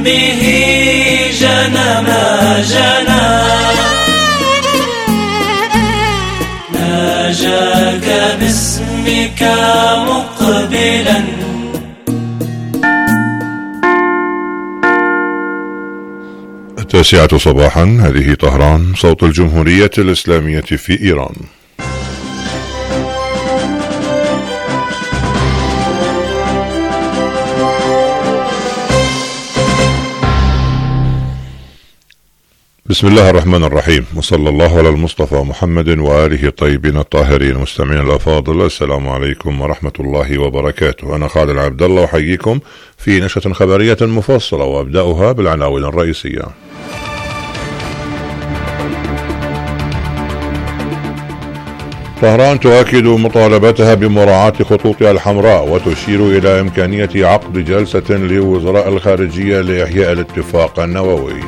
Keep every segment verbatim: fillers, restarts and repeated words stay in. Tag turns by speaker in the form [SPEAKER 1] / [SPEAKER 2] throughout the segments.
[SPEAKER 1] به جنى ما جنى ناجاك باسمك مقبلا.
[SPEAKER 2] التاسعة صباحا، هذه طهران، صوت الجمهورية الإسلامية في إيران. بسم الله الرحمن الرحيم، وصلى الله على المصطفى محمد وآله الطيبين الطاهرين. مستمعين الأفاضل، السلام عليكم ورحمة الله وبركاته. أنا خالد عبد الله أحييكم في نشرة خبرية مفصلة، وأبدأها بالعناوين الرئيسية. طهران تؤكد مطالبتها بمراعاة خطوطها الحمراء، وتشير إلى إمكانية عقد جلسة لوزراء الخارجية لإحياء الاتفاق النووي.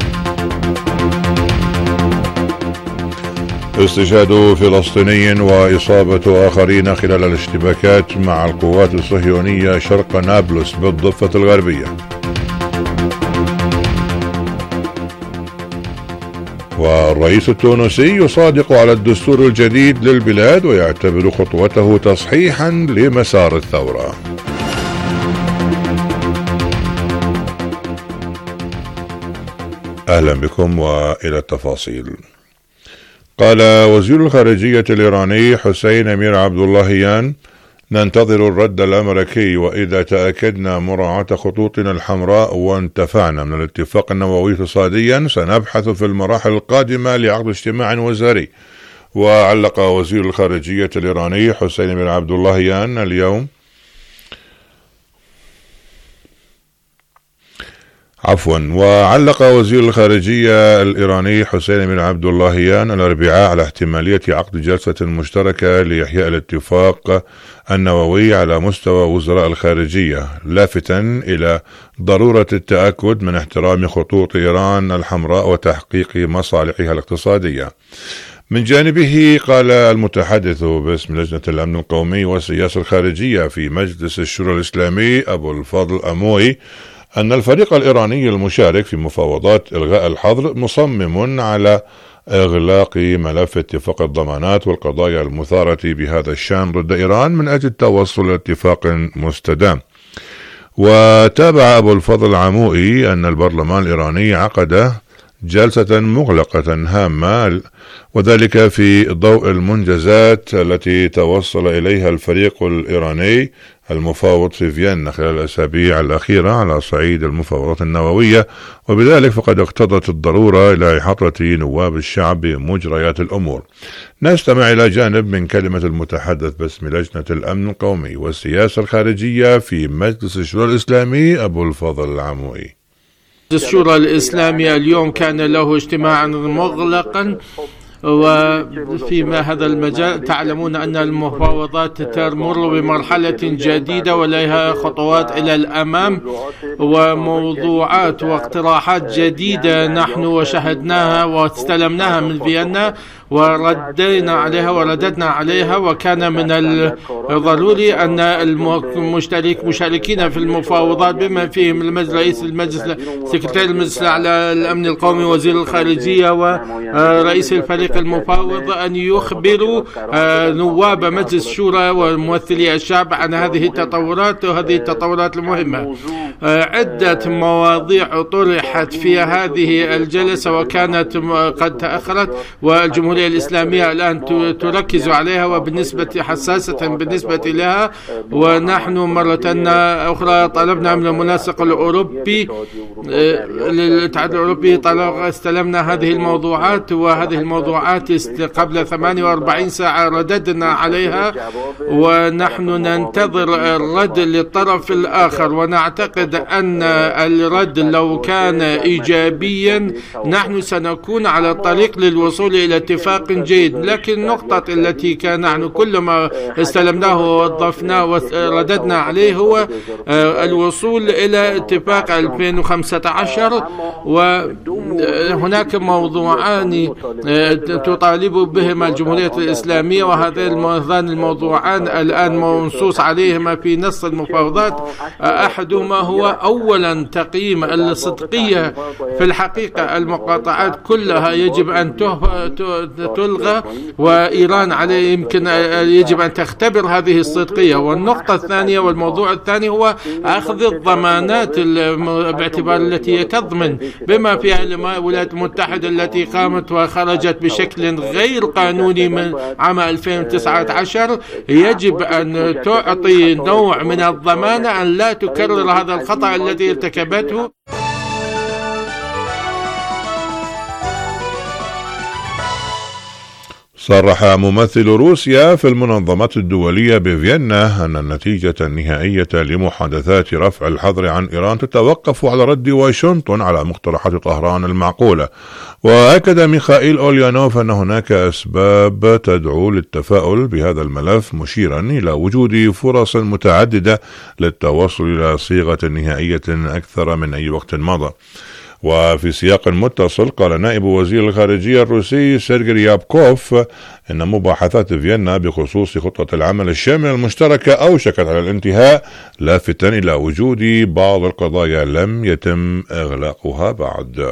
[SPEAKER 2] استشهاد فلسطيني وإصابة آخرين خلال الاشتباكات مع القوات الصهيونية شرق نابلس بالضفة الغربية. والرئيس التونسي يصادق على الدستور الجديد للبلاد، ويعتبر خطوته تصحيحا لمسار الثورة. أهلا بكم وإلى التفاصيل. قال وزير الخارجية الإيراني حسين أمير عبد اللهيان: ننتظر الرد الأمريكي، وإذا تأكدنا مراعاة خطوطنا الحمراء وانتفعنا من الاتفاق النووي اقتصاديا سنبحث في المراحل القادمة لعقد اجتماع وزاري. وعلق وزير الخارجية الإيراني حسين أمير عبد اللهيان اليوم عفوا وعلق وزير الخارجية الإيراني حسين أمير عبد اللهيان الأربعاء على احتمالية عقد جلسة مشتركة لإحياء الاتفاق النووي على مستوى وزراء الخارجية، لافتا إلى ضرورة التأكد من احترام خطوط إيران الحمراء وتحقيق مصالحها الاقتصادية. من جانبه قال المتحدث باسم لجنة الأمن القومي والسياسة الخارجية في مجلس الشورى الإسلامي أبو الفضل أموي أن الفريق الإيراني المشارك في مفاوضات إلغاء الحظر مصمم على إغلاق ملف اتفاق الضمانات والقضايا المثارة بهذا الشأن ضد إيران من أجل التوصل لاتفاق مستدام. وتابع أبو الفضل عموئي أن البرلمان الإيراني عقد جلسة مغلقة هامة، وذلك في ضوء المنجزات التي توصل إليها الفريق الإيراني المفاوض في فيينا خلال الأسابيع الأخيرة على صعيد المفاوضات النووية، وبذلك فقد اقتضت الضرورة إلى إحاطة نواب الشعب بمجريات الأمور. نستمع إلى جانب من كلمة المتحدث باسم لجنة الأمن القومي والسياسة الخارجية في مجلس الشورى الإسلامي أبو الفضل العموئي.
[SPEAKER 3] الشورى الإسلامي اليوم كان له اجتماعا مغلقا، وفيما هذا المجال تعلمون أن المفاوضات تمر بمرحلة جديدة ولها خطوات إلى الأمام وموضوعات واقتراحات جديدة نحن وشاهدناها واستلمناها من فيينا وردينا عليها ورددنا عليها. وكان من الضروري أن المشترك مشاركين في المفاوضات بما فيهم المجلس رئيس المجلس سكرتير المجلس على الأمن القومي وزير الخارجية ورئيس الفريق المفاوض أن يخبروا نواب مجلس الشورى وممثلي الشعب عن هذه التطورات وهذه التطورات المهمة. عدة مواضيع طرحت في هذه الجلسة وكانت قد تأخرت، والجمهورية الإسلامية الآن تركز عليها وبالنسبة حساسة بالنسبة لها. ونحن مرة أخرى طلبنا من المنسق الأوروبي للاتحاد الأوروبي استلمنا هذه الموضوعات، وهذه الموضوعات قبل ثمانية وأربعين ساعة رددنا عليها، ونحن ننتظر الرد للطرف الآخر. ونعتقد أن الرد لو كان إيجابيا نحن سنكون على الطريق للوصول إلى اتفاق جيد. لكن النقطة التي كان نحن كل ما استلمناه ووظفناه ورددنا عليه هو الوصول إلى اتفاق ألفين وخمسة عشر، وهناك موضوعان تطالب بهما الجمهورية الإسلامية، وهذان الموضوعان الآن منصوص عليهما في نص المفاوضات. أحدهما هو أولا تقييم الصدقية. في الحقيقة المقاطعات كلها يجب أن تلغى، وإيران عليه يمكن يجب أن تختبر هذه الصدقية. والنقطة الثانية والموضوع الثاني هو أخذ الضمانات باعتبار التي تضمن بما فيها الولايات المتحدة التي قامت وخرجت بشكل غير قانوني من عام ألفين وتسعة عشر. يجب أن تعطي نوع من الضمانة أن لا تكرر هذا الخطأ الذي ارتكبته.
[SPEAKER 2] صرح ممثل روسيا في المنظمات الدولية بفيينا أن النتيجة النهائية لمحادثات رفع الحظر عن إيران تتوقف على رد واشنطن على مقترحات طهران المعقولة. وأكد ميخائيل أوليانوف أن هناك أسباب تدعو للتفاؤل بهذا الملف، مشيرا إلى وجود فرص متعددة للتوصل إلى صيغة نهائية أكثر من أي وقت مضى. وفي سياق متصل قال نائب وزير الخارجية الروسي سيرجي ريابكوف إن مباحثات فيينا بخصوص خطة العمل الشاملة المشتركة أوشكت على الانتهاء، لافتا إلى وجود بعض القضايا لم يتم إغلاقها بعد.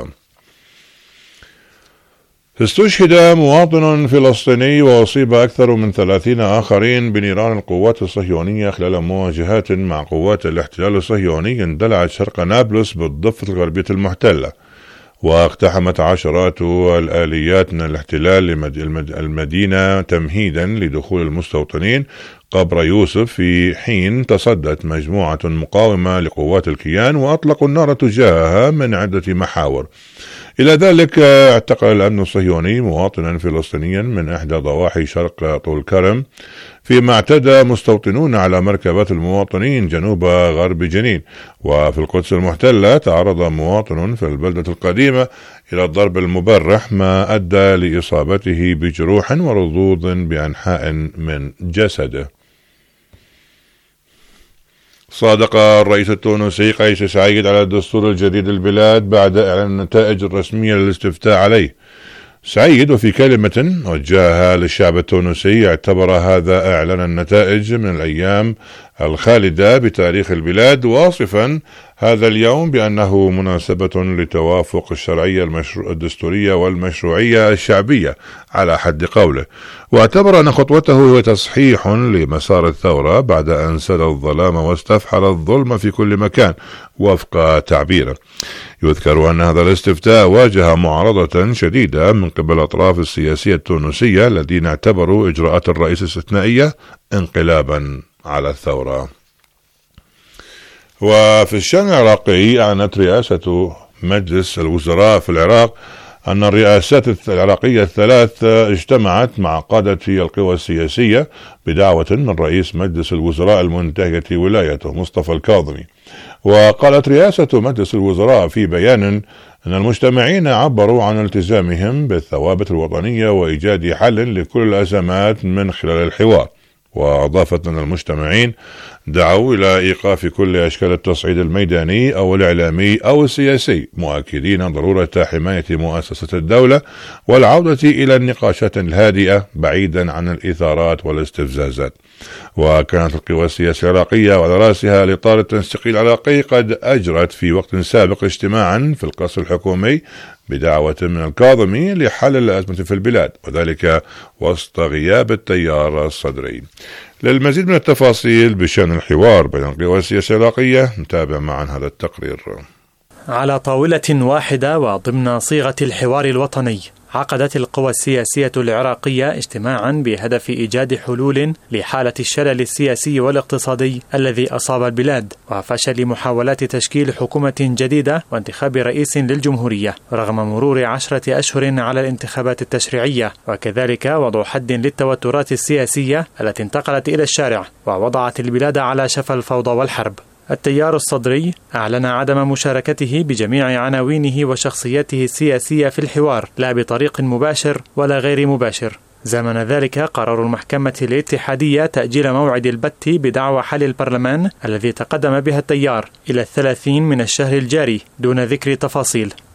[SPEAKER 2] استشهد مواطن فلسطيني وأصيب أكثر من ثلاثين آخرين بنيران القوات الصهيونية خلال مواجهات مع قوات الاحتلال الصهيوني اندلعت شرق نابلس بالضفة الغربية المحتلة. واقتحمت عشرات الآليات من الاحتلال المدينة تمهيدا لدخول المستوطنين قبر يوسف، في حين تصدت مجموعة مقاومة لقوات الكيان وأطلقوا النار تجاهها من عدة محاور. إلى ذلك اعتقل الأمن الصهيوني مواطنا فلسطينيا من إحدى ضواحي شرق طول كرم، فيما اعتدى مستوطنون على مركبات المواطنين جنوب غرب جنين. وفي القدس المحتلة تعرض مواطن في البلدة القديمة إلى الضرب المبرح، ما أدى لإصابته بجروح ورضوض بأنحاء من جسده. صادق الرئيس التونسي قيس سعيد على الدستور الجديد للبلاد بعد إعلان النتائج الرسمية للاستفتاء عليه. سعيد وفي كلمة وجهها للشعب التونسي اعتبر هذا إعلان النتائج من الأيام الخالدة بتاريخ البلاد، واصفا هذا اليوم بأنه مناسبة لتوافق الشرعية المشروع الدستورية والمشروعية الشعبية على حد قوله. واعتبر أن خطوته هي تصحيح لمسار الثورة بعد أن ساد الظلام واستفحل الظلم في كل مكان وفق تعبيره. يذكر أن هذا الاستفتاء واجه معارضة شديدة من قبل الأطراف السياسية التونسية الذين اعتبروا إجراءات الرئيس الاستثنائية انقلابا على الثورة. وفي الشأن العراقي أعلنت رئاسة مجلس الوزراء في العراق أن الرئاسات العراقية الثلاث اجتمعت مع قادة القوى السياسية بدعوة من رئيس مجلس الوزراء المنتهية ولايته مصطفى الكاظمي. وقالت رئاسة مجلس الوزراء في بيان أن المجتمعين عبروا عن التزامهم بالثوابت الوطنية وإيجاد حل لكل الأزمات من خلال الحوار. وأضافت أن المجتمعين دعوا إلى إيقاف كل أشكال التصعيد الميداني أو الإعلامي أو السياسي، مؤكدين ضرورة حماية مؤسسة الدولة والعودة إلى النقاشات الهادئة بعيدا عن الإثارات والاستفزازات. وكانت القوى السياسية العراقية وعلى رأسها الإطار التنسيقي العراقي قد أجرت في وقت سابق اجتماعا في القصر الحكومي بدعوة من الكاظمي لحل الأزمة في البلاد، وذلك وسط غياب التيار الصدري. للمزيد من التفاصيل بشأن الحوار بين القوى السياسية العراقية نتابع معا هذا التقرير.
[SPEAKER 4] على طاولة واحدة وضمن صيغة الحوار الوطني، عقدت القوى السياسية العراقية اجتماعا بهدف إيجاد حلول لحالة الشلل السياسي والاقتصادي الذي أصاب البلاد، وفشل محاولات تشكيل حكومة جديدة وانتخاب رئيس للجمهورية رغم مرور عشرة أشهر على الانتخابات التشريعية، وكذلك وضع حد للتوترات السياسية التي انتقلت إلى الشارع ووضعت البلاد على شفا الفوضى والحرب. التيار الصدري أعلن عدم مشاركته بجميع عناوينه وشخصيته السياسية في الحوار، لا بطريق مباشر ولا غير مباشر. زمن ذلك قرار المحكمة الاتحادية تأجيل موعد البت بدعوى حل البرلمان الذي تقدم بها التيار إلى الثلاثين من الشهر الجاري دون ذكر تفاصيل.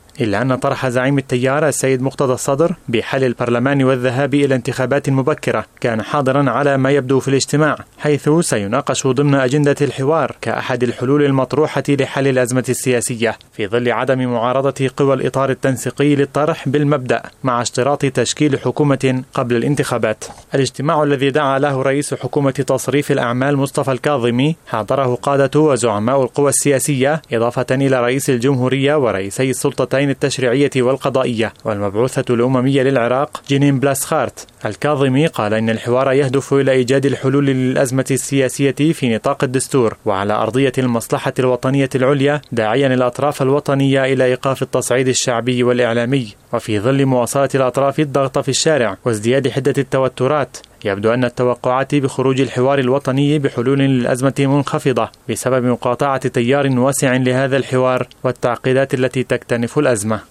[SPEAKER 4] إلا أن طرح زعيم التيار السيد مقتدى الصدر بحل البرلمان والذهاب إلى انتخابات مبكرة كان حاضرا على ما يبدو في الاجتماع، حيث سيناقش ضمن أجندة الحوار كأحد الحلول المطروحة لحل الأزمة السياسية في ظل عدم معارضة قوى الإطار التنسيقي للطرح بالمبدأ مع اشتراط تشكيل حكومة قبل الانتخابات. الاجتماع الذي دعا له رئيس حكومة تصريف الأعمال مصطفى الكاظمي حضره قادة وزعماء القوى السياسية إضافة إلى رئيس الجمهورية ورئيسي السلطتين التشريعية والقضائية والمبعوثة الأممية للعراق جينين بلاسخارت. الكاظمي قال إن الحوار يهدف إلى إيجاد الحلول للأزمة السياسية في نطاق الدستور وعلى أرضية المصلحة الوطنية العليا، داعيا الأطراف الوطنية إلى إيقاف التصعيد الشعبي والإعلامي. وفي ظل مواصلة الأطراف الضغط في الشارع وازدياد حدة التوترات، يبدو أن التوقعات بخروج الحوار الوطني بحلول للأزمة منخفضة بسبب مقاطعة تيار واسع لهذا الحوار والتعقيدات التي تكتنف الأزمة.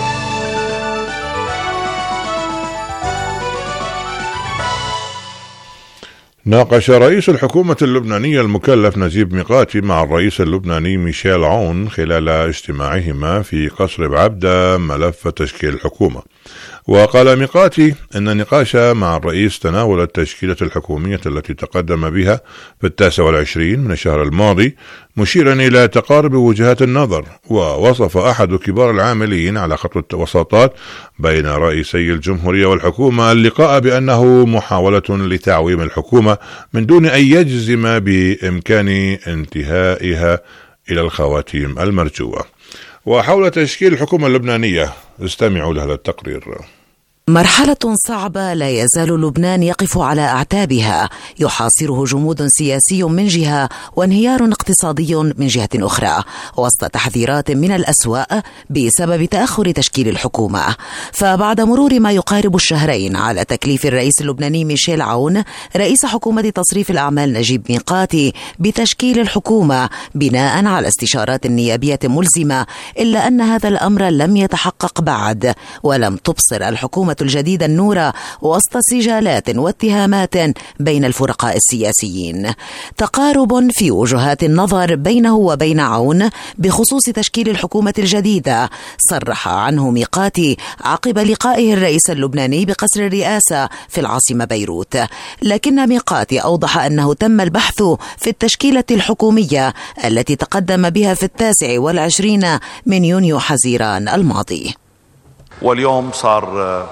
[SPEAKER 2] ناقش رئيس الحكومة اللبنانية المكلف نجيب ميقاتي مع الرئيس اللبناني ميشيل عون خلال اجتماعهما في قصر بعبدة ملف تشكيل الحكومة. وقال ميقاتي أن النقاش مع الرئيس تناول التشكيلة الحكومية التي تقدم بها في التاسع والعشرين من الشهر الماضي، مشيرا إلى تقارب وجهات النظر. ووصف أحد كبار العاملين على خط الوساطات بين رئيسي الجمهورية والحكومة اللقاء بأنه محاولة لتعويم الحكومة من دون أن يجزم بإمكان انتهائها إلى الخواتيم المرجوة. وحول تشكيل الحكومة اللبنانية استمعوا لهذا التقرير.
[SPEAKER 5] مرحلة صعبة لا يزال لبنان يقف على أعتابها، يحاصره جمود سياسي من جهة وانهيار اقتصادي من جهة أخرى، وسط تحذيرات من الأسوأ بسبب تأخر تشكيل الحكومة. فبعد مرور ما يقارب الشهرين على تكليف الرئيس اللبناني ميشيل عون رئيس حكومة تصريف الأعمال نجيب ميقاتي بتشكيل الحكومة بناء على استشارات نيابية ملزمة، إلا أن هذا الأمر لم يتحقق بعد، ولم تبصر الحكومة الجديدة النور وسط سجالات واتهامات بين الفرقاء السياسيين. تقارب في وجهات النظر بينه وبين عون بخصوص تشكيل الحكومة الجديدة صرح عنه ميقاتي عقب لقائه الرئيس اللبناني بقصر الرئاسة في العاصمة بيروت، لكن ميقاتي أوضح أنه تم البحث في التشكيلة الحكومية التي تقدم بها في التاسع والعشرين من يونيو حزيران الماضي.
[SPEAKER 6] واليوم صار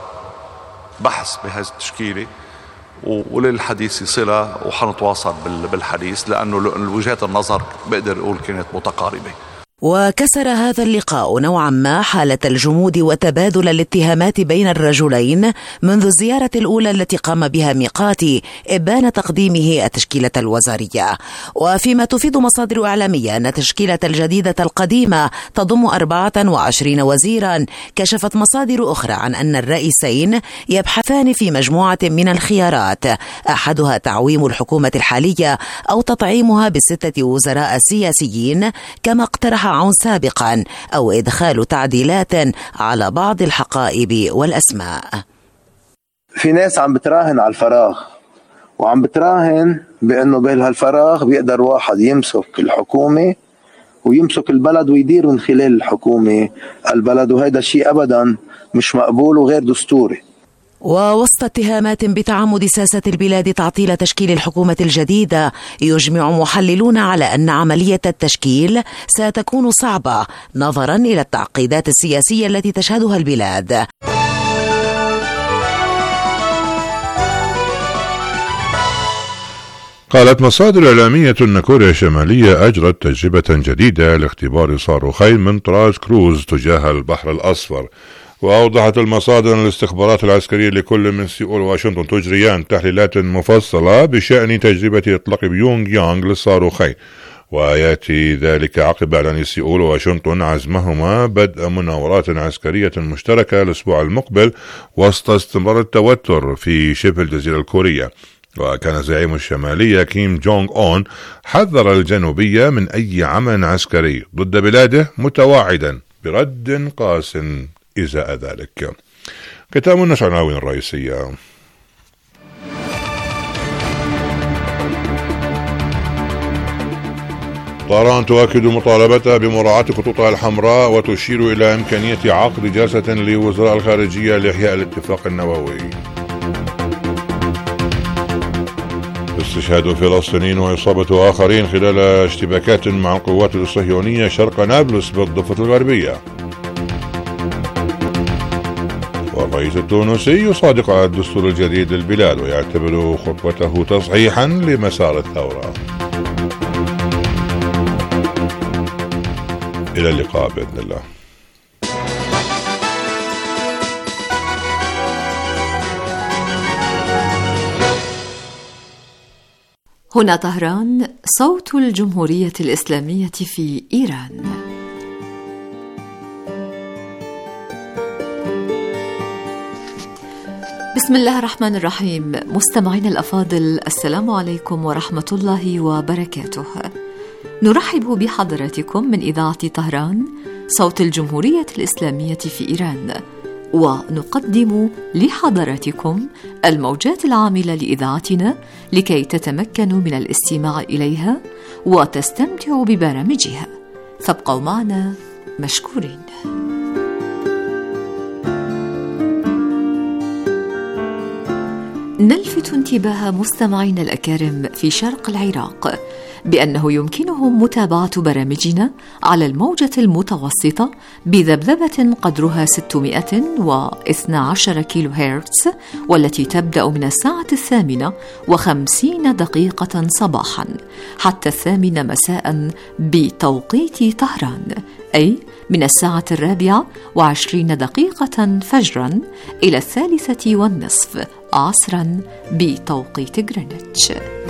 [SPEAKER 6] بحث بهذه التشكيلة وللحديث صلة، وحنتواصل بالحديث لأنه وجهات النظر بقدر أقول كانت متقاربة.
[SPEAKER 5] وكسر هذا اللقاء نوعا ما حالة الجمود وتبادل الاتهامات بين الرجلين منذ الزيارة الأولى التي قام بها ميقاتي إبان تقديمه التشكيلة الوزارية. وفيما تفيد مصادر إعلامية أن التشكيلة الجديدة القديمة تضم أربعة وعشرين وزيرا، كشفت مصادر أخرى عن أن الرئيسين يبحثان في مجموعة من الخيارات، أحدها تعويم الحكومة الحالية أو تطعيمها بستة وزراء سياسيين كما اقترح عون سابقا، أو إدخال تعديلات على بعض الحقائب والأسماء.
[SPEAKER 7] في ناس عم بتراهن على الفراغ، وعم بتراهن بأنه بهالفراغ بيقدر واحد يمسك الحكومة ويمسك البلد ويدير من خلال الحكومة البلد، وهذا الشيء أبدا مش مقبول وغير دستوري.
[SPEAKER 5] ووسط اتهامات بتعمد ساسة البلاد تعطيل تشكيل الحكومة الجديدة، يجمع محللون على أن عملية التشكيل ستكون صعبة نظرا إلى التعقيدات السياسية التي تشهدها البلاد.
[SPEAKER 2] قالت مصادر إعلامية أن كوريا الشمالية أجرت تجربة جديدة لاختبار صاروخين من طراز كروز تجاه البحر الأصفر. وأوضحت المصادر أن الاستخبارات العسكرية لكل من سيول وواشنطن تجريان تحليلات مفصلة بشأن تجربة إطلاق بيونغ يانغ للصاروخين، ويأتي ذلك عقب إعلان سيول وواشنطن عزمهما بدء مناورات عسكرية مشتركة الأسبوع المقبل وسط استمرار التوتر في شبه الجزيرة الكورية. وكان زعيم الشمالية كيم جونغ أون حذر الجنوبية من أي عمل عسكري ضد بلاده، متواعدا برد قاس إزاء ذلك. ختام النشر العناوين الرئيسية. طهران تؤكد مطالبتها بمراعاة خطوطها الحمراء وتشير إلى إمكانية عقد جلسة لوزراء الخارجية لإحياء الاتفاق النووي. استشهاد فلسطينيين وإصابة آخرين خلال اشتباكات مع القوات الصهيونية شرق نابلس بالضفة الغربية. والرئيس التونسي يصادق على الدستور الجديد للبلاد ويعتبر خطوته تصحيحا لمسار الثورة. إلى اللقاء بإذن الله.
[SPEAKER 8] هنا طهران، صوت الجمهورية الإسلامية في إيران. بسم الله الرحمن الرحيم. مستمعين الأفاضل، السلام عليكم ورحمة الله وبركاته. نرحب بحضراتكم من إذاعة طهران، صوت الجمهورية الإسلامية في إيران، ونقدم لحضراتكم الموجات العاملة لإذاعتنا لكي تتمكنوا من الاستماع إليها وتستمتعوا ببرامجها. فابقوا معنا مشكورين. نلفت انتباه مستمعينا الأكارم في شرق العراق بأنه يمكنهم متابعة برامجنا على الموجة المتوسطة بذبذبة قدرها ستمائة واثني عشر كيلو هرتز، والتي تبدأ من الساعة الثامنة وخمسين دقيقة صباحا حتى الثامنة مساء بتوقيت طهران، أي من الساعة الرابعة وعشرين دقيقة فجرا إلى الثالثة والنصف عصرا بتوقيت غرينتش.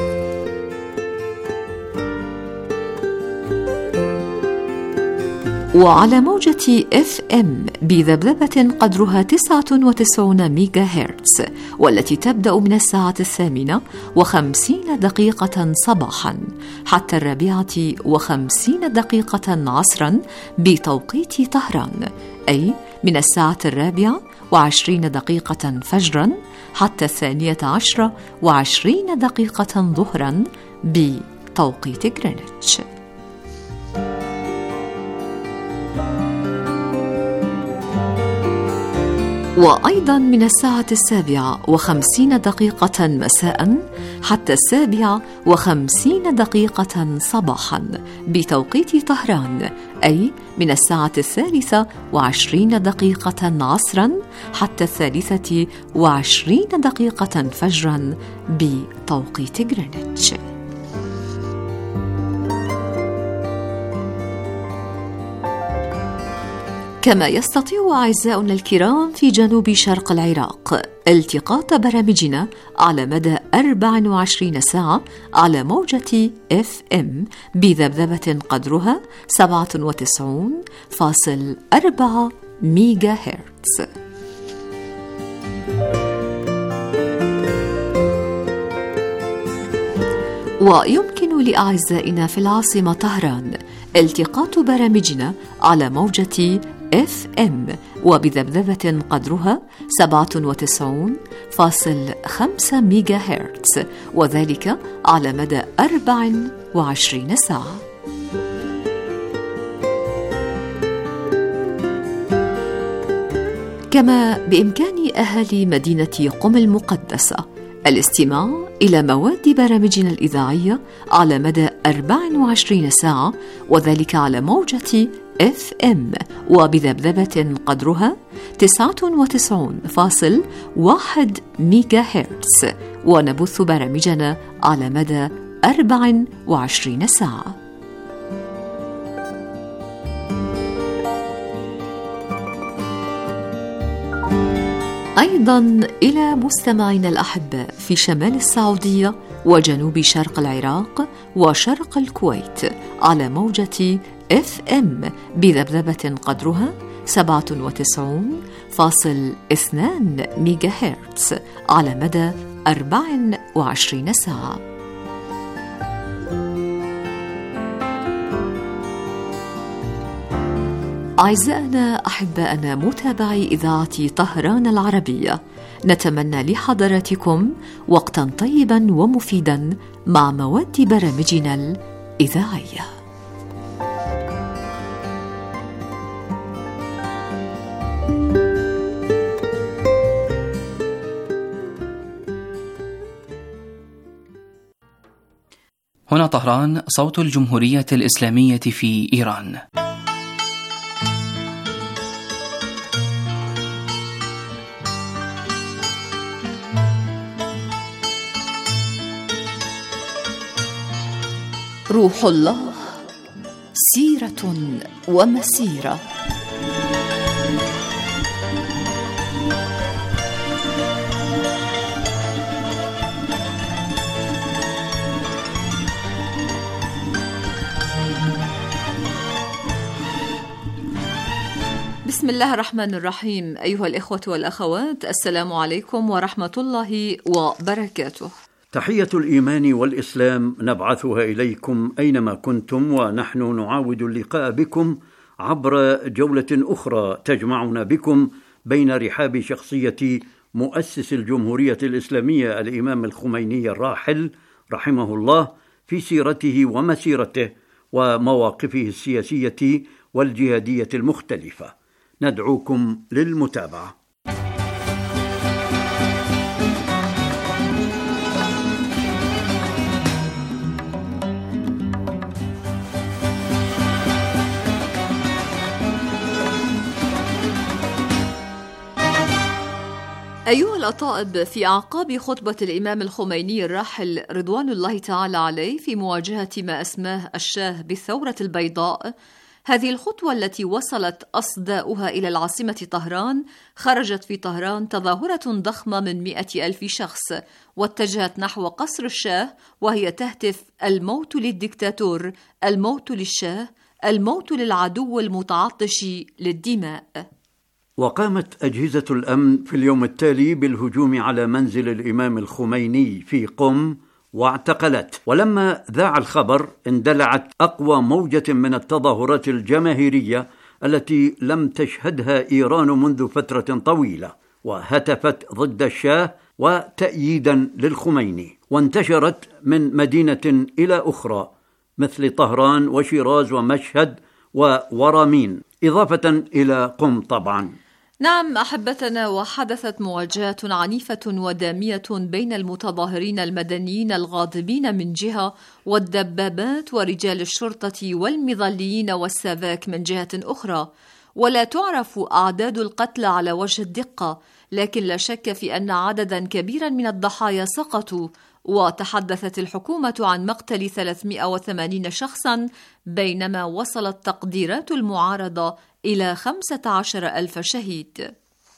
[SPEAKER 8] وعلى موجة إف إم بذبذبة قدرها تسعة وتسعين ميجا هرتز، والتي تبدأ من الساعة الثامنة وخمسين دقيقة صباحا حتى الرابعة وخمسين دقيقة عصرا بتوقيت طهران، أي من الساعة الرابعة وعشرين دقيقة فجرا حتى الثانية عشرة وعشرين دقيقة ظهرا بتوقيت غرينتش. وأيضا من الساعة السابعة وخمسين دقيقة مساء حتى السابعة وخمسين دقيقة صباحا بتوقيت طهران، أي من الساعة الثالثة وعشرين دقيقة عصرا حتى الثالثة وعشرين دقيقة فجرا بتوقيت غرينتش. كما يستطيع أعزاؤنا الكرام في جنوب شرق العراق التقاط برامجنا على مدى أربع وعشرين ساعة على موجة إف إم بذبذبة قدرها سبعة وتسعين فاصلة أربعة ميجا هرتز. ويمكن لأعزائنا في العاصمة طهران التقاط برامجنا على موجة إف إم وبذبذبة قدرها سبعة وتسعين فاصلة خمسة ميجا هرتز، وذلك على مدى أربع وعشرين ساعة. كما بإمكان أهالي مدينة قم المقدسة الاستماع إلى مواد برامجنا الإذاعية على مدى أربع وعشرين ساعة، وذلك على موجة إف إم وبذبذبة قدرها تسعة وتسعين فاصلة واحد ميجا هرتز، ونبث برامجنا على مدى أربع وعشرين ساعة. أيضا إلى مستمعينا الأحباء في شمال السعودية وجنوب شرق العراق وشرق الكويت على موجة إف إم بذبذبة قدرها سبعة وتسعين فاصلة اثنين ميجا هرتز على مدى أربع وعشرين ساعة. أعزائنا أحبائنا متابعي إذاعة طهران العربية، نتمنى لحضراتكم وقتا طيبا ومفيدا مع مواد برامجنا الإذاعية.
[SPEAKER 9] هنا طهران، صوت الجمهورية الإسلامية في إيران.
[SPEAKER 8] روح الله سيرة ومسيرة. بسم الله الرحمن الرحيم. أيها الإخوة والأخوات، السلام عليكم ورحمة الله وبركاته.
[SPEAKER 10] تحية الإيمان والإسلام نبعثها إليكم أينما كنتم، ونحن نعاود اللقاء بكم عبر جولة أخرى تجمعنا بكم بين رحاب شخصية مؤسس الجمهورية الإسلامية الإمام الخميني الراحل رحمه الله، في سيرته ومسيرته ومواقفه السياسية والجهادية المختلفة. ندعوكم للمتابعة.
[SPEAKER 8] أيها الأطائب، في أعقاب خطبة الإمام الخميني الراحل رضوان الله تعالى عليه في مواجهة ما أسماه الشاه بالثورة البيضاء، هذه الخطوة التي وصلت أصداؤها إلى العاصمة طهران، خرجت في طهران تظاهرة ضخمة من مئة ألف شخص، واتجهت نحو قصر الشاه وهي تهتف: الموت للدكتاتور، الموت للشاه، الموت للعدو المتعطش للدماء.
[SPEAKER 10] وقامت أجهزة الأمن في اليوم التالي بالهجوم على منزل الإمام الخميني في قم واعتقلت. ولما ذاع الخبر اندلعت أقوى موجة من التظاهرات الجماهيرية التي لم تشهدها إيران منذ فترة طويلة، وهتفت ضد الشاه وتأييدا للخميني، وانتشرت من مدينة إلى أخرى مثل طهران وشيراز ومشهد وورامين، إضافة إلى قم طبعا.
[SPEAKER 8] نعم أحبتنا، وحدثت مواجهات عنيفة ودامية بين المتظاهرين المدنيين الغاضبين من جهة، والدبابات ورجال الشرطة والمظليين والسافاك من جهة أخرى، ولا تعرف أعداد القتلى على وجه الدقة، لكن لا شك في أن عددا كبيرا من الضحايا سقطوا. وتحدثت الحكومة عن مقتل ثلاثمئة وثمانين شخصا، بينما وصلت تقديرات المعارضة إلى خمسة عشر ألف شهيد.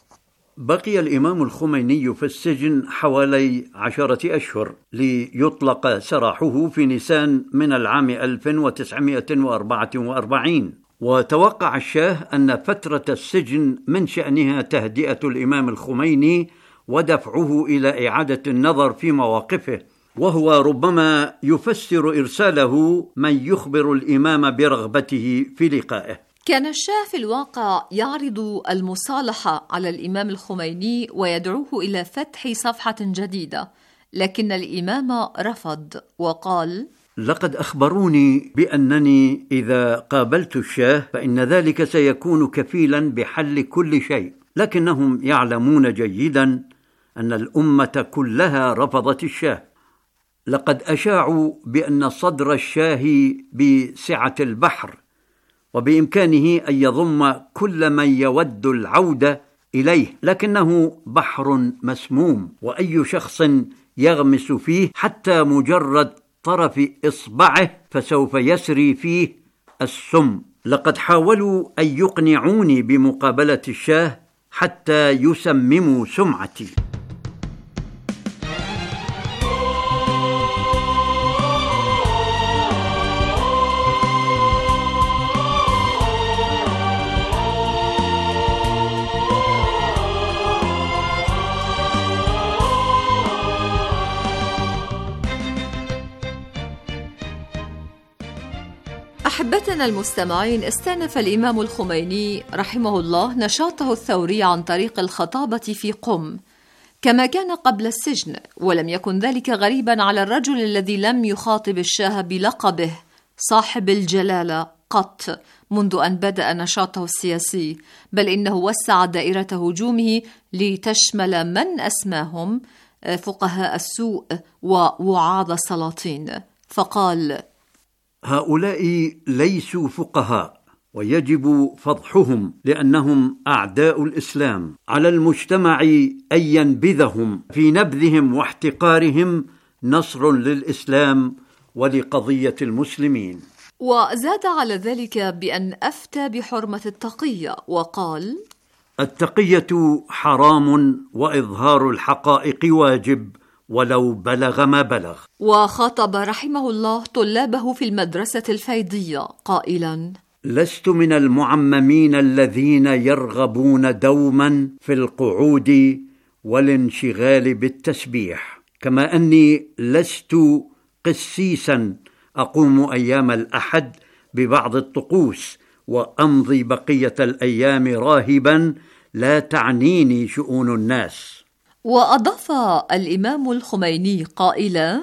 [SPEAKER 10] بقي الإمام الخميني في السجن حوالي عشرة أشهر ليطلق سراحه في نيسان من العام ألف وتسعمئة وأربعة وأربعين. وتوقع الشاه أن فترة السجن من شأنها تهدئة الإمام الخميني ودفعه إلى إعادة النظر في مواقفه، وهو ربما يفسر إرساله من يخبر الإمام برغبته في لقائه.
[SPEAKER 8] كان الشاه في الواقع يعرض المصالحة على الإمام الخميني ويدعوه إلى فتح صفحة جديدة، لكن الإمام رفض وقال:
[SPEAKER 10] لقد أخبروني بأنني إذا قابلت الشاه فإن ذلك سيكون كفيلا بحل كل شيء، لكنهم يعلمون جيدا أن الأمة كلها رفضت الشاه. لقد أشاعوا بأن صدر الشاه بسعة البحر، وبإمكانه أن يضم كل من يود العودة إليه، لكنه بحر مسموم، وأي شخص يغمس فيه حتى مجرد طرف إصبعه فسوف يسري فيه السم. لقد حاولوا أن يقنعوني بمقابلة الشاه حتى يسمموا سمعتي.
[SPEAKER 8] أحبتنا المستمعين، استأنف الإمام الخميني رحمه الله نشاطه الثوري عن طريق الخطابة في قم كما كان قبل السجن، ولم يكن ذلك غريبا على الرجل الذي لم يخاطب الشاه بلقبه صاحب الجلالة قط، منذ أن بدأ نشاطه السياسي، بل إنه وسع دائرة هجومه لتشمل من أسماهم فقهاء السوء ووعاظ السلاطين، فقال:
[SPEAKER 10] هؤلاء ليسوا فقهاء ويجب فضحهم لأنهم أعداء الإسلام. على المجتمع أن ينبذهم، في نبذهم واحتقارهم نصر للإسلام ولقضية المسلمين.
[SPEAKER 8] وزاد على ذلك بأن أفتى بحرمة التقية وقال:
[SPEAKER 10] التقية حرام وإظهار الحقائق واجب ولو بلغ ما بلغ.
[SPEAKER 8] وخاطب رحمه الله طلابه في المدرسة الفيضية قائلا:
[SPEAKER 10] لست من المعممين الذين يرغبون دوما في القعود والانشغال بالتسبيح، كما أني لست قسيسا أقوم أيام الأحد ببعض الطقوس وأمضي بقية الأيام راهبا لا تعنيني شؤون الناس.
[SPEAKER 8] وأضاف الإمام الخميني قائلا: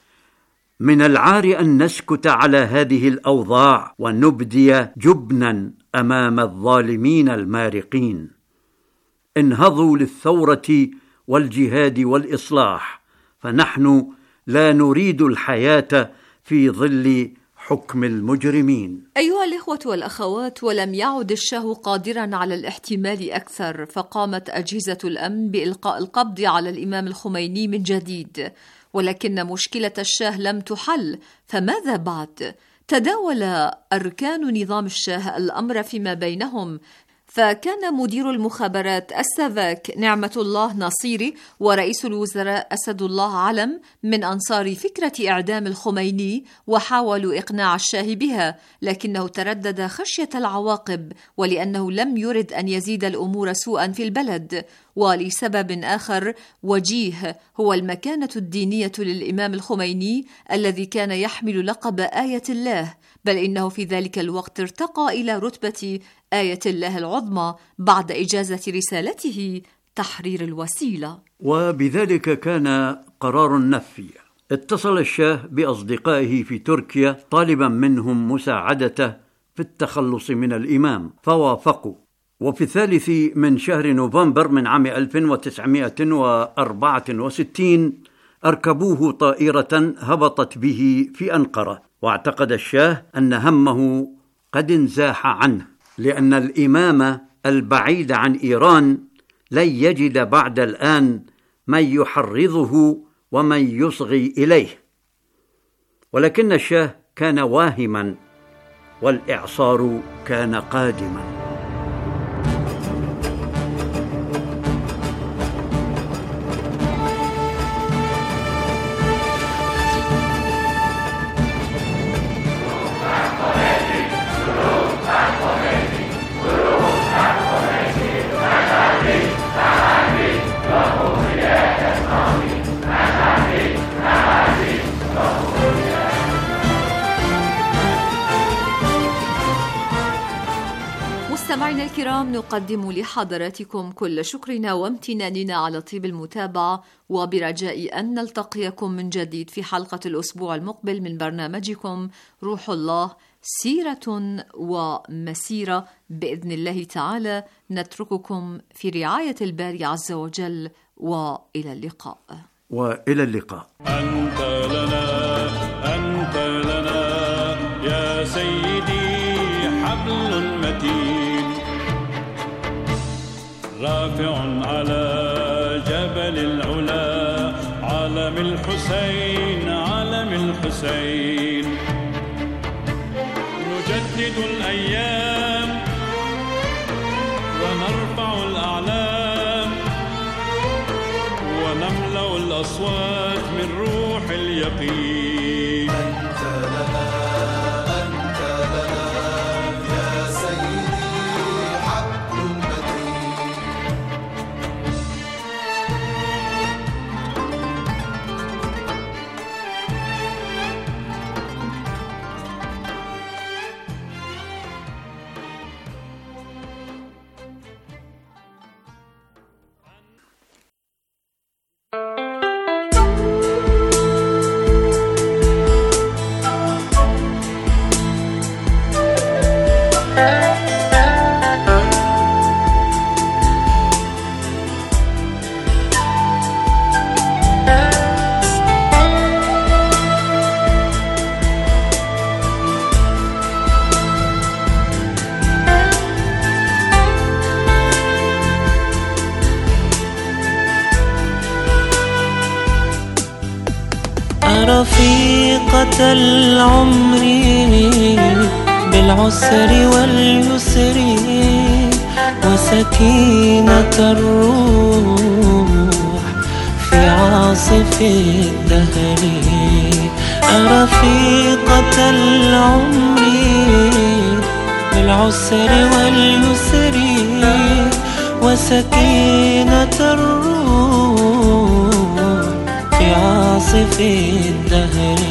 [SPEAKER 10] من العار أن نسكت على هذه الأوضاع ونبدي جبنا أمام الظالمين المارقين. انهضوا للثورة والجهاد والإصلاح، فنحن لا نريد الحياة في ظل حكم المجرمين.
[SPEAKER 8] أيها الإخوة والأخوات، ولم يعد الشاه قادرا على الاحتمال أكثر، فقامت أجهزة الأمن بإلقاء القبض على الإمام الخميني من جديد، ولكن مشكلة الشاه لم تحل، فماذا بعد؟ تداول أركان نظام الشاه الأمر فيما بينهم، فكان مدير المخابرات السافاك نعمة الله نصيري ورئيس الوزراء أسد الله علم من أنصار فكرة إعدام الخميني، وحاولوا إقناع الشاه بها، لكنه تردد خشية العواقب ولأنه لم يرد أن يزيد الأمور سوءا في البلد، ولسبب آخر وجيه هو المكانة الدينية للإمام الخميني الذي كان يحمل لقب آية الله، بل إنه في ذلك الوقت ارتقى إلى رتبة آية الله العظمى بعد إجازة رسالته تحرير الوسيلة.
[SPEAKER 10] وبذلك كان قرار النفي. اتصل الشاه بأصدقائه في تركيا طالبا منهم مساعدته في التخلص من الإمام، فوافقوا. وفي الثالث من شهر نوفمبر من عام ألف وتسعمائة وأربعة وستين أركبوه طائرة هبطت به في أنقرة، واعتقد الشاه أن همه قد انزاح عنه، لأن الإمام البعيد عن إيران لن يجد بعد الآن من يحرضه ومن يصغي إليه. ولكن الشاه كان واهما والإعصار كان قادما.
[SPEAKER 8] مستمعينا الكرام، نقدم لحضراتكم كل شكرنا وامتناننا على طيب المتابعة، وبرجاء أن نلتقيكم من جديد في حلقة الأسبوع المقبل من برنامجكم روح الله، سيرة ومسيرة. بإذن الله تعالى نترككم في رعاية الباري عز وجل، وإلى اللقاء.
[SPEAKER 10] وإلى اللقاء.
[SPEAKER 1] أنت لنا أنت لنا يا سيدي حبل متين، رافع على جبل العلا، علم الحسين علم الحسين. نجدد الأيام ونرفع الأعلام، ونملأ الأصوات من روح اليقين. أنت لنا أنت لنا يا سيدي حبل متين.
[SPEAKER 11] رفيقة العمر بالعسر واليسر وسكينة الروح في عاصف الدهر. رفيقة العمر بالعسر واليسر وسكينة الروح في عاصف الدهر.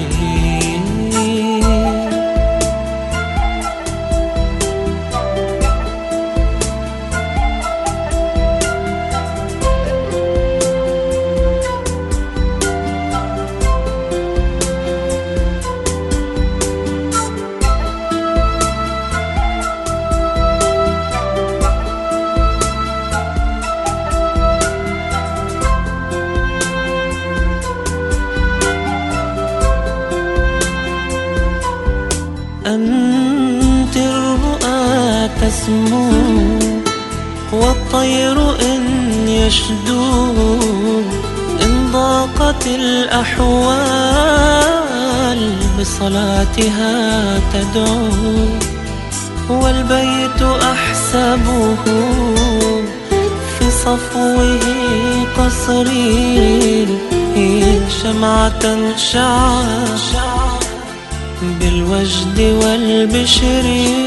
[SPEAKER 11] أنت الرؤى تسمو والطير إن يشدو، إن ضاقت الأحوال بصلاتها تدعو. والبيت أحسبه في صفوه قصري، شمعة شعر بالوجد والبشر.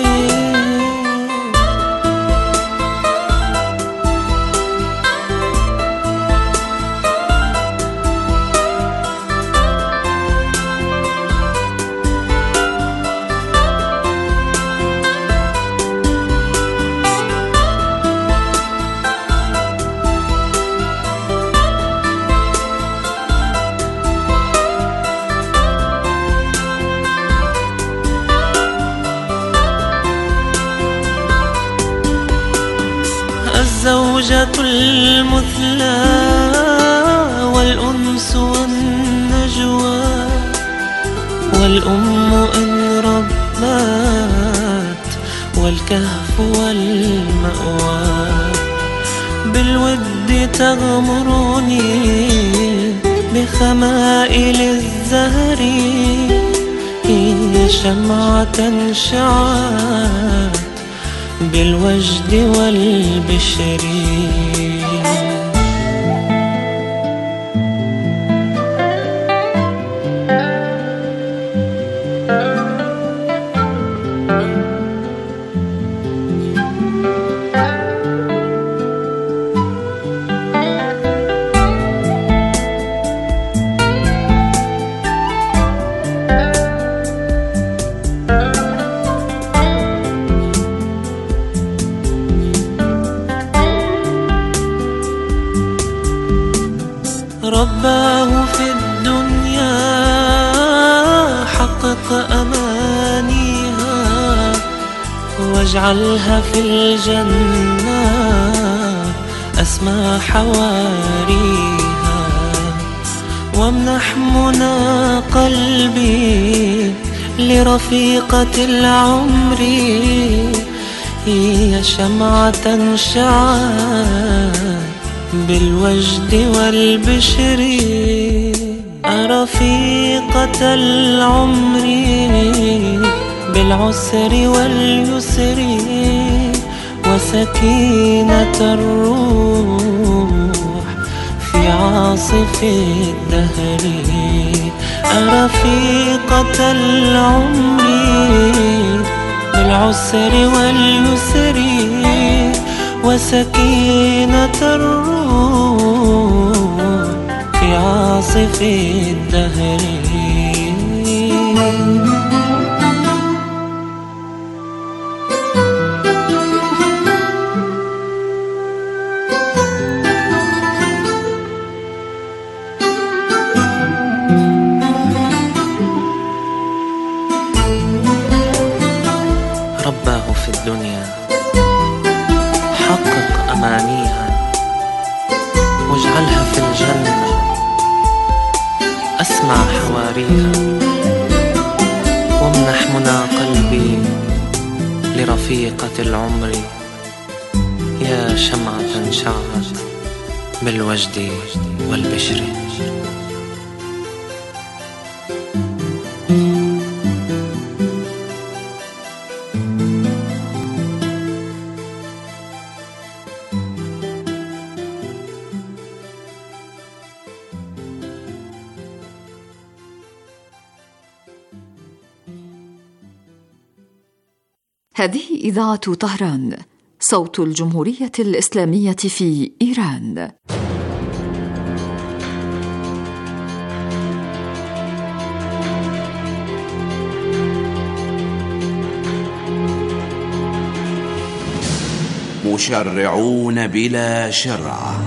[SPEAKER 11] الزوجة المثلى والأنس والنجوى، والأم إن ربت والكهف والمأوى. بالود تغمرني بخمائل الزهر، هي شمعة شعت بالوجد والبشر. رباه في الدنيا حقق أمانيها، واجعلها في الجنة أسمى حواريها. وامنح منى قلبي لرفيقة العمر، هي شمعة شعت بالوجد والبشر. رفيقة العمر بالعسر واليسر وسكينة الروح في عاصف الدهر. رفيقة العمر بالعسر واليسر وسكينة الروح في عاصف الدهر. رباه في الدنيا حقق أمانيها، واجعلها في الجنة أسمع حواريها. وامنح منى قلبي لرفيقة العمر، يا شمعة شعت بالوجد والبشر.
[SPEAKER 8] هذه إذاعة طهران، صوت الجمهورية الإسلامية في إيران.
[SPEAKER 12] مشرعون بلا شرعة.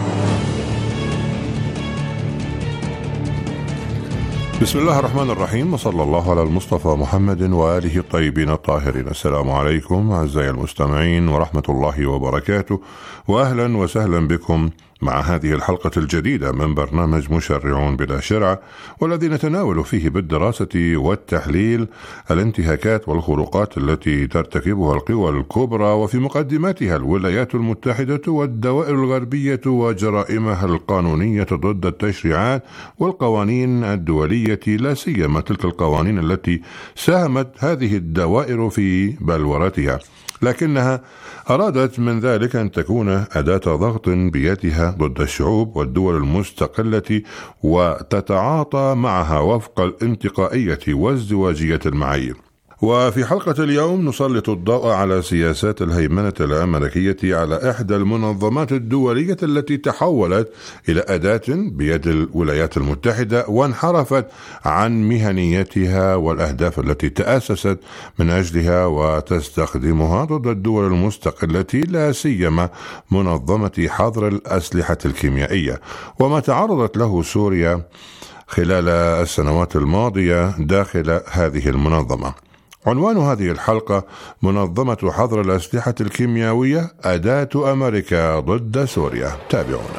[SPEAKER 2] بسم الله الرحمن الرحيم، وصلى الله على المصطفى محمد وآله الطيبين الطاهرين. السلام عليكم أعزائي المستمعين ورحمة الله وبركاته، وأهلا وسهلا بكم مع هذه الحلقة الجديدة من برنامج مشرعون بلا شرع، والذي نتناول فيه بالدراسة والتحليل الانتهاكات والخروقات التي ترتكبها القوى الكبرى وفي مقدمتها الولايات المتحدة والدوائر الغربية وجرائمها القانونية ضد التشريعات والقوانين الدولية، لا سيما تلك القوانين التي ساهمت هذه الدوائر في بلورتها، لكنها أرادت من ذلك أن تكون أداة ضغط بيدها ضد الشعوب والدول المستقلة وتتعاطى معها وفق الانتقائية وازدواجية المعايير. وفي حلقة اليوم نسلط الضوء على سياسات الهيمنة الأمريكية على إحدى المنظمات الدولية التي تحولت إلى أداة بيد الولايات المتحدة وانحرفت عن مهنيتها والأهداف التي تأسست من أجلها وتستخدمها ضد الدول المستقلة، لا سيما منظمة حظر الأسلحة الكيميائية، وما تعرضت له سوريا خلال السنوات الماضية داخل هذه المنظمة. عنوان هذه الحلقة: منظمة حظر الأسلحة الكيميائية أداة أمريكا ضد سوريا. تابعونا.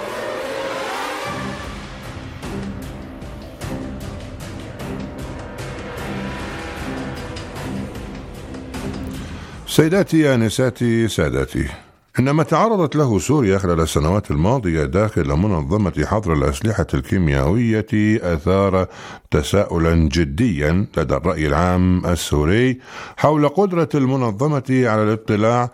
[SPEAKER 2] سيداتي آنساتي سادتي، إنما تعرضت له سوريا خلال السنوات الماضية داخل منظمة حظر الأسلحة الكيميائية أثار تساؤلا جديا لدى الرأي العام السوري حول قدرة المنظمة على الاطلاع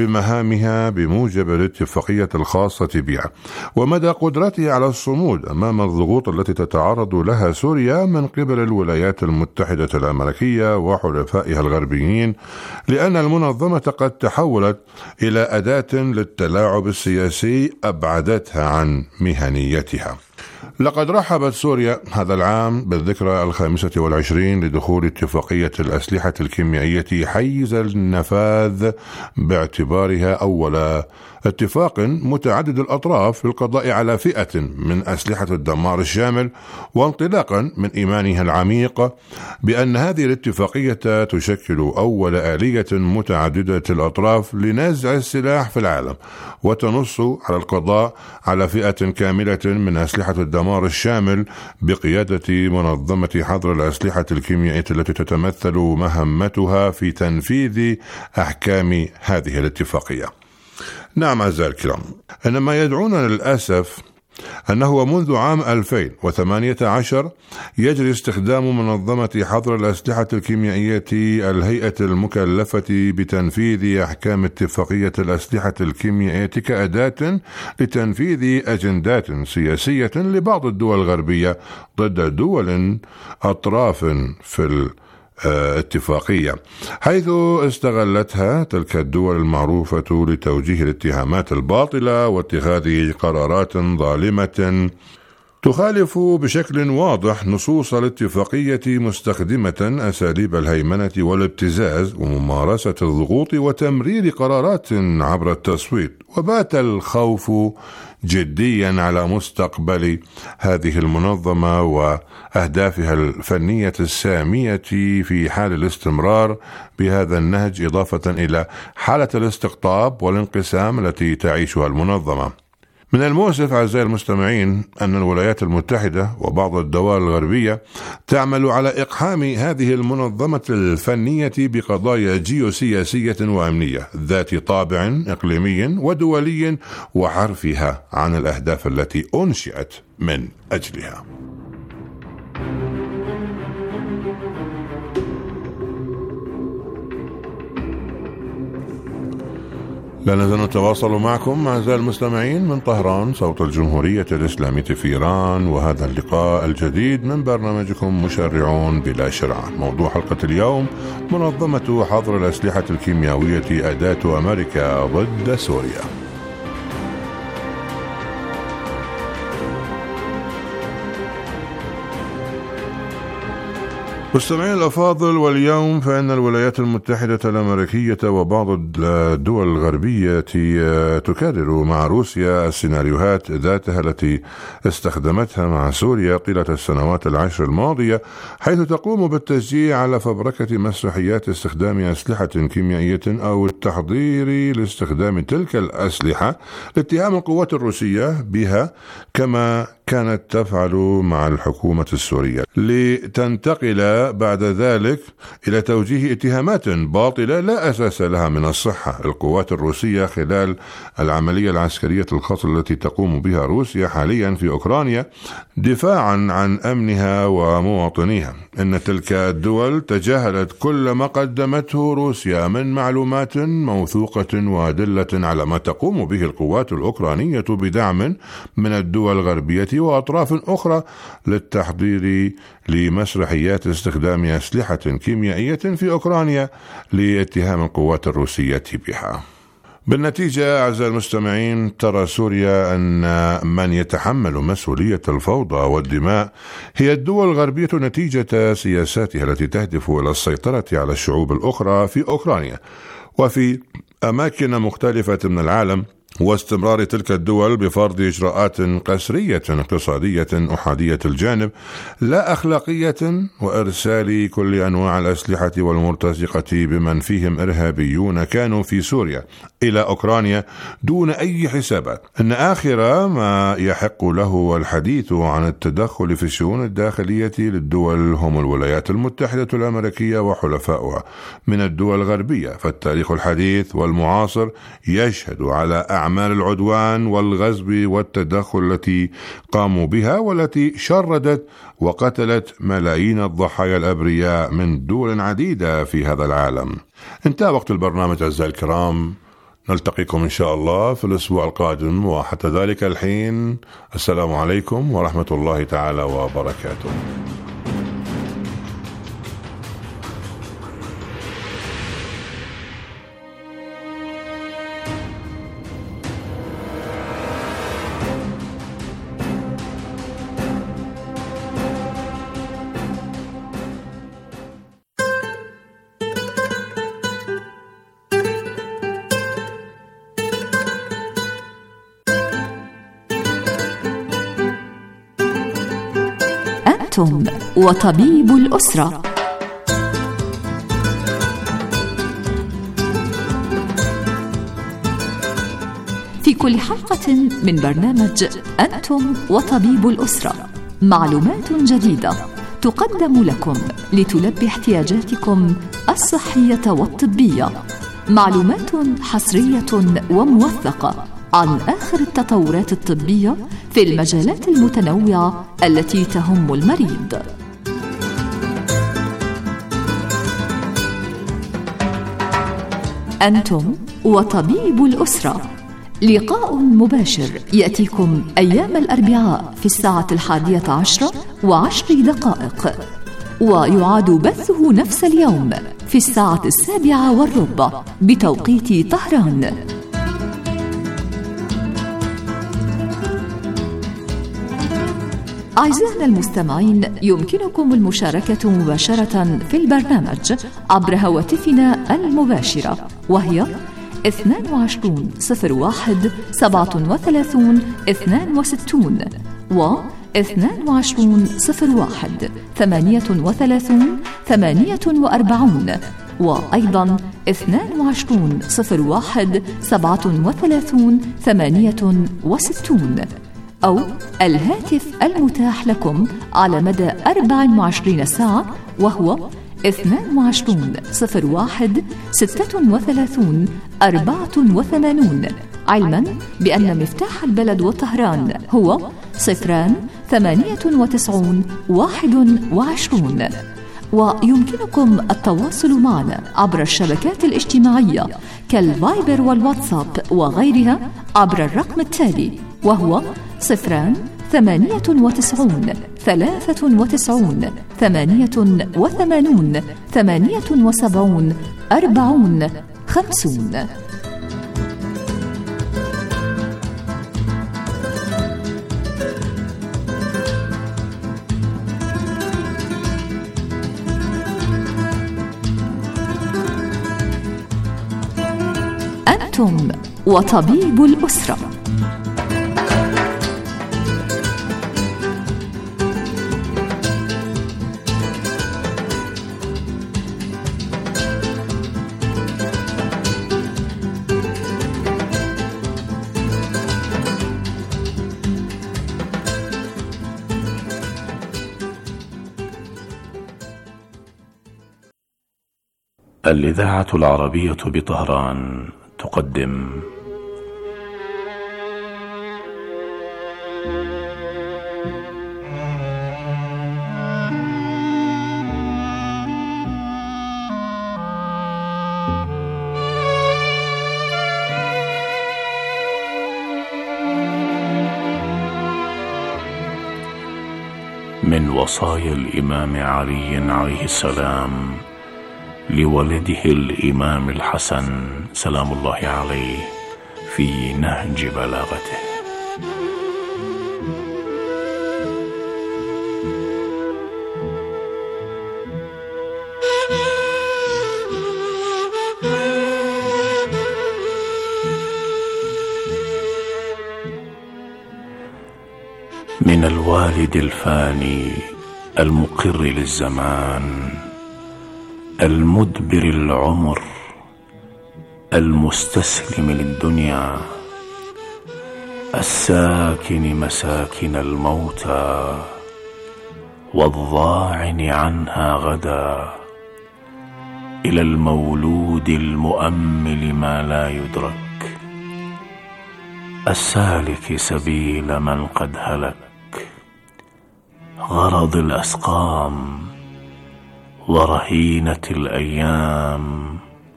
[SPEAKER 2] بمهامها بموجب الاتفاقية الخاصة بها، ومدى قدرتها على الصمود أمام الضغوط التي تتعرض لها سوريا من قبل الولايات المتحدة الأمريكية وحلفائها الغربيين، لأن المنظمة قد تحولت إلى أداة للتلاعب السياسي أبعدتها عن مهنيتها. لقد رحبت سوريا هذا العام بالذكرى الخامسة والعشرين لدخول اتفاقية الأسلحة الكيميائية حيز النفاذ، باعتبارها أول اتفاق متعدد الأطراف للقضاء على فئة من أسلحة الدمار الشامل، وانطلاقا من إيمانها العميق بأن هذه الاتفاقية تشكل أول آلية متعددة الأطراف لنزع السلاح في العالم، وتنص على القضاء على فئة كاملة من أسلحة الدمار الشامل بقيادة منظمة حظر الأسلحة الكيميائية التي تتمثل مهمتها في تنفيذ أحكام هذه الاتفاقية. نعم أعزائي الكرام، إنما يدعونا للأسف أنه منذ عام ألفين وثمانية عشر يجري استخدام منظمة حظر الأسلحة الكيميائية الهيئة المكلفة بتنفيذ أحكام اتفاقية الأسلحة الكيميائية كأداة لتنفيذ أجندات سياسية لبعض الدول الغربية ضد دول أطراف في اتفاقية، حيث استغلتها تلك الدول المعروفة لتوجيه الاتهامات الباطلة واتخاذ قرارات ظالمة تخالف بشكل واضح نصوص الاتفاقية، مستخدمة أساليب الهيمنة والابتزاز وممارسة الضغوط وتمرير قرارات عبر التصويت. وبات الخوف جديا على مستقبل هذه المنظمة وأهدافها الفنية السامية في حال الاستمرار بهذا النهج، إضافة إلى حالة الاستقطاب والانقسام التي تعيشها المنظمة. من المؤسف أعزائي المستمعين أن الولايات المتحدة وبعض الدول الغربية تعمل على إقحام هذه المنظمة الفنية بقضايا جيوسياسية وأمنية ذات طابع إقليمي ودولي، وحرفها عن الأهداف التي أنشئت من أجلها. لا نزال نتواصل معكم أعزائي المستمعين من طهران صوت الجمهورية الإسلامية في إيران، وهذا اللقاء الجديد من برنامجكم مشرعون بلا شرعة. موضوع حلقة اليوم: منظمة حظر الأسلحة الكيميائية أداة أمريكا ضد سوريا. مستمعين الأفاضل، واليوم فإن الولايات المتحدة الأمريكية وبعض الدول الغربية تكرر مع روسيا السيناريوهات ذاتها التي استخدمتها مع سوريا طيلة السنوات العشر الماضية، حيث تقوم بالتشجيع على فبركة مسرحيات استخدام أسلحة كيميائية أو التحضير لاستخدام تلك الأسلحة لاتهام القوات الروسية بها، كما كانت تفعل مع الحكومة السورية، لتنتقل بعد ذلك إلى توجيه اتهامات باطلة لا أساس لها من الصحة القوات الروسية خلال العملية العسكرية الخطر التي تقوم بها روسيا حاليا في أوكرانيا دفاعا عن أمنها ومواطنيها. إن تلك الدول تجاهلت كل ما قدمته روسيا من معلومات موثوقة وأدلة على ما تقوم به القوات الأوكرانية بدعم من الدول الغربية وأطراف أخرى للتحضير لمسرحيات استخدام أسلحة كيميائية في أوكرانيا لاتهام القوات الروسية بها. بالنتيجة أعزائي المستمعين، ترى سوريا أن من يتحمل مسؤولية الفوضى والدماء هي الدول الغربية نتيجة سياساتها التي تهدف إلى السيطرة على الشعوب الأخرى في أوكرانيا وفي أماكن مختلفة من العالم، واستمرار تلك الدول بفرض إجراءات قسرية اقتصادية أحادية الجانب لا أخلاقية، وإرسال كل أنواع الأسلحة والمرتزقة بمن فيهم إرهابيون كانوا في سوريا إلى أوكرانيا دون أي حسابات. إن آخر ما يحق له الحديث عن التدخل في الشؤون الداخلية للدول هم الولايات المتحدة الأمريكية وحلفائها من الدول الغربية، فالتاريخ الحديث والمعاصر يشهد على أعمال العدوان والغزو والتدخل التي قاموا بها، والتي شردت وقتلت ملايين الضحايا الأبرياء من دول عديدة في هذا العالم. انتهى وقت البرنامج أعزائي الكرام، نلتقيكم إن شاء الله في الأسبوع القادم، وحتى ذلك الحين السلام عليكم ورحمة الله تعالى وبركاته.
[SPEAKER 8] أنتم وطبيب الأسرة. في كل حلقة من برنامج أنتم وطبيب الأسرة معلومات جديدة تقدم لكم لتلبي احتياجاتكم الصحية والطبية، معلومات حصرية وموثقة عن آخر التطورات الطبية في المجالات المتنوعة التي تهم المريض. أنتم وطبيب الأسرة، لقاء مباشر يأتيكم أيام الأربعاء في الساعة الحادية عشرة وعشر دقائق، ويعاد بثه نفس اليوم في الساعة السابعة والربع بتوقيت طهران. أعزائنا المستمعين، يمكنكم المشاركة مباشرة في البرنامج عبر هواتفنا المباشرة، وهي اثنان وعشرون صفر واحد سبعة وثلاثون اثنان وستون و اثنان وعشرون صفر واحد ثمانية وثلاثون ثمانية وأربعون، وأيضا اثنان وعشرون صفر واحد سبعة وثلاثون ثمانية وستون، أو الهاتف المتاح لكم على مدى أربع وعشرين ساعة، وهو اثنان وعشرون صفر واحد ستة وثلاثون أربعة وثمانون، علما بأن مفتاح البلد وطهران هو صفران ثمانية وتسعون واحد وعشرون. ويمكنكم التواصل معنا عبر الشبكات الاجتماعية كالفايبر والواتساب وغيرها عبر الرقم التالي، وهو صفران ثمانية وتسعون ثلاثة وتسعون ثمانية وثمانون ثمانية وسبعون أربعون خمسون. أنتم وطبيب الأسرة.
[SPEAKER 13] الإذاعة العربية بطهران تقدم من وصايا الإمام علي عليه السلام لولده الإمام الحسن سلام الله عليه في نهج بلاغته. من الوالد الفاني المقر للزمان المدبر العمر المستسلم للدنيا الساكن مساكن الموتى والضاعن عنها غدا إلى المولود المؤمل ما لا يدرك السالك سبيل من قد هلك غرض الأسقام ورهينة الأيام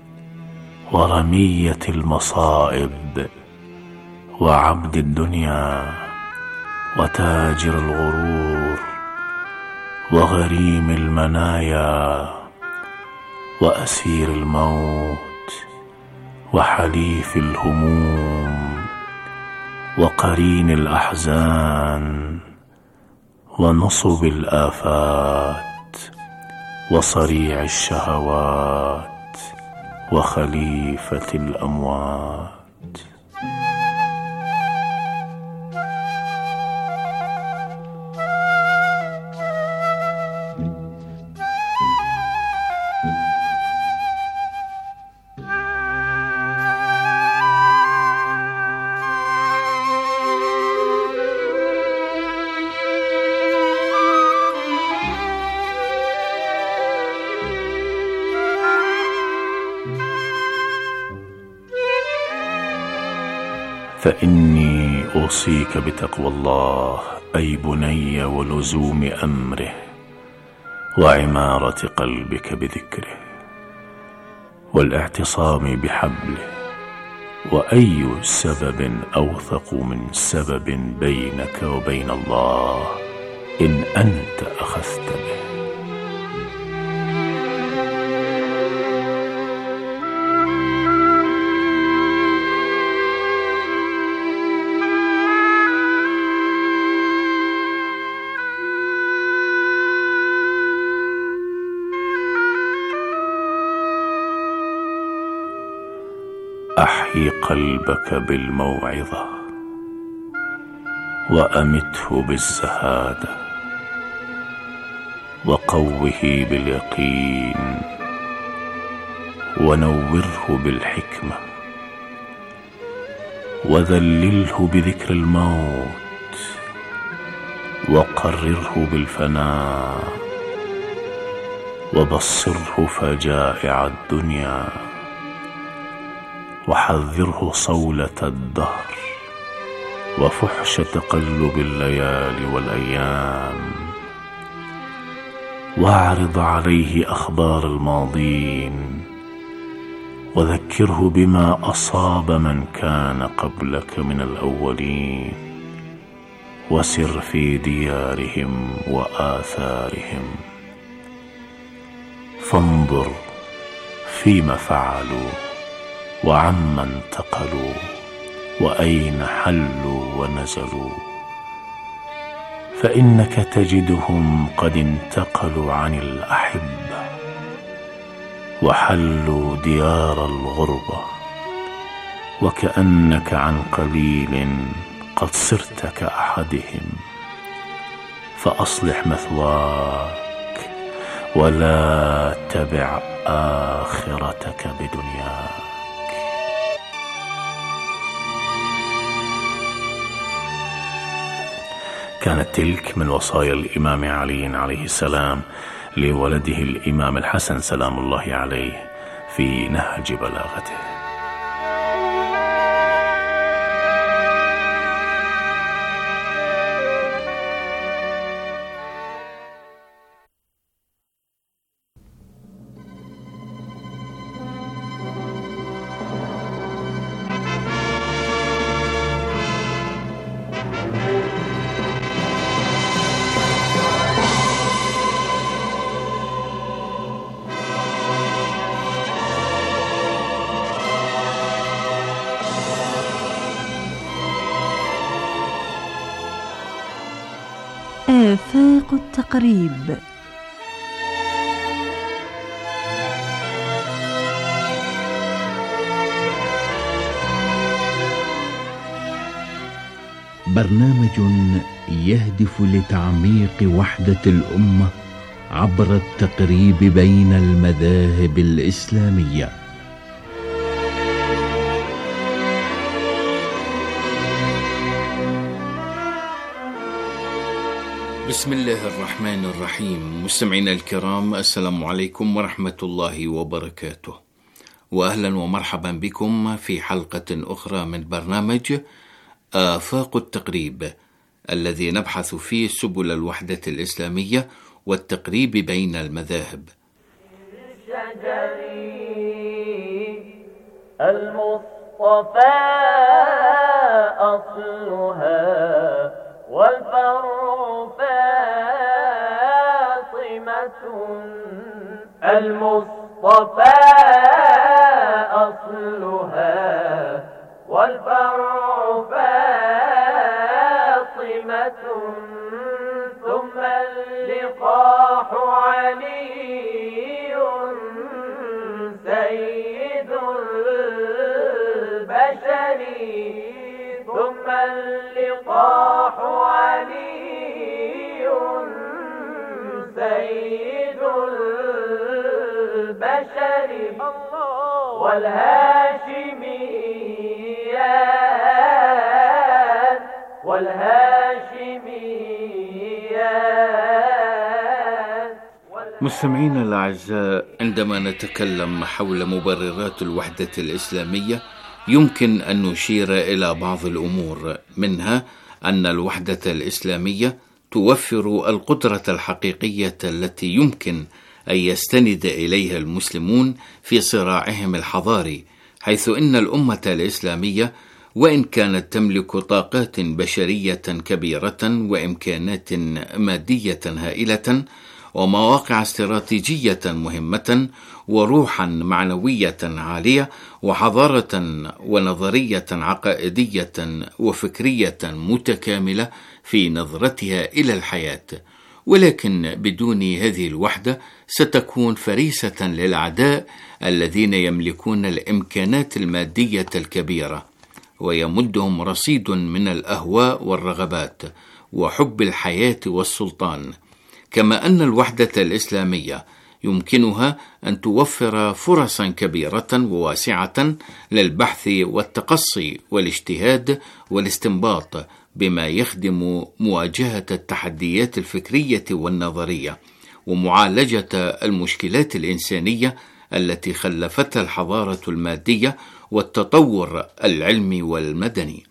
[SPEAKER 13] ورمية المصائب وعبد الدنيا وتاجر الغرور وغريم المنايا وأسير الموت وحليف الهموم وقرين الأحزان ونصب الآفات وصريع الشهوات وخليفة الأموات. فإني أوصيك بتقوى الله أي بني ولزوم أمره وعمارة قلبك بذكره والاعتصام بحبله، وأي سبب أوثق من سبب بينك وبين الله إن أنت أخذت به. أحيي قلبك بالموعظة وأمته بالزهادة وقوه باليقين ونوره بالحكمة وذلله بذكر الموت وقرره بالفناء وبصره فجائع الدنيا وحذره صولة الدهر وفحش تقلب الليالي والأيام واعرض عليه أخبار الماضين، وذكره بما أصاب من كان قبلك من الأولين، وسر في ديارهم وآثارهم، فانظر فيما فعلوا وعما انتقلوا وأين حلوا ونزلوا، فإنك تجدهم قد انتقلوا عن الأحبة وحلوا ديار الغربة، وكأنك عن قليل قد صرت كأحدهم، فأصلح مثواك ولا تبع آخرتك بدنياك. كانت تلك من وصايا الإمام علي عليه السلام لولده الإمام الحسن سلام الله عليه في نهج بلاغته.
[SPEAKER 14] آفاق التقريب.
[SPEAKER 15] برنامج يهدف لتعميق وحدة الأمة عبر التقريب بين المذاهب الإسلامية.
[SPEAKER 16] بسم الله الرحمن الرحيم. مستمعينا الكرام، السلام عليكم ورحمة الله وبركاته، وأهلا ومرحبا بكم في حلقة أخرى من برنامج آفاق التقريب، الذي نبحث فيه سبل الوحدة الإسلامية والتقريب بين المذاهب.
[SPEAKER 17] المصطفى أصلها والفرع فاطمة، المصطفى أصلها والفرع فاطمة، ثم اللقاح علي سيد البشر، ثم اللقاح علي سيد البشر، والهاشميات والهاشميات.
[SPEAKER 16] مستمعينا الأعزاء، عندما نتكلم حول مبررات الوحدة الإسلامية يمكن أن نشير إلى بعض الأمور، منها أن الوحدة الإسلامية توفر القدرة الحقيقية التي يمكن أن يستند إليها المسلمون في صراعهم الحضاري، حيث إن الأمة الإسلامية وإن كانت تملك طاقات بشرية كبيرة وإمكانات مادية هائلة ومواقع استراتيجية مهمة وروحا معنوية عالية وحضارة ونظرية عقائدية وفكرية متكاملة في نظرتها إلى الحياة، ولكن بدون هذه الوحدة ستكون فريسة للأعداء الذين يملكون الإمكانات المادية الكبيرة ويمدهم رصيد من الأهواء والرغبات وحب الحياة والسلطان. كما أن الوحدة الإسلامية يمكنها أن توفر فرصا كبيرة وواسعة للبحث والتقصي والاجتهاد والاستنباط بما يخدم مواجهة التحديات الفكرية والنظرية ومعالجة المشكلات الإنسانية التي خلفتها الحضارة المادية والتطور العلمي والمدني.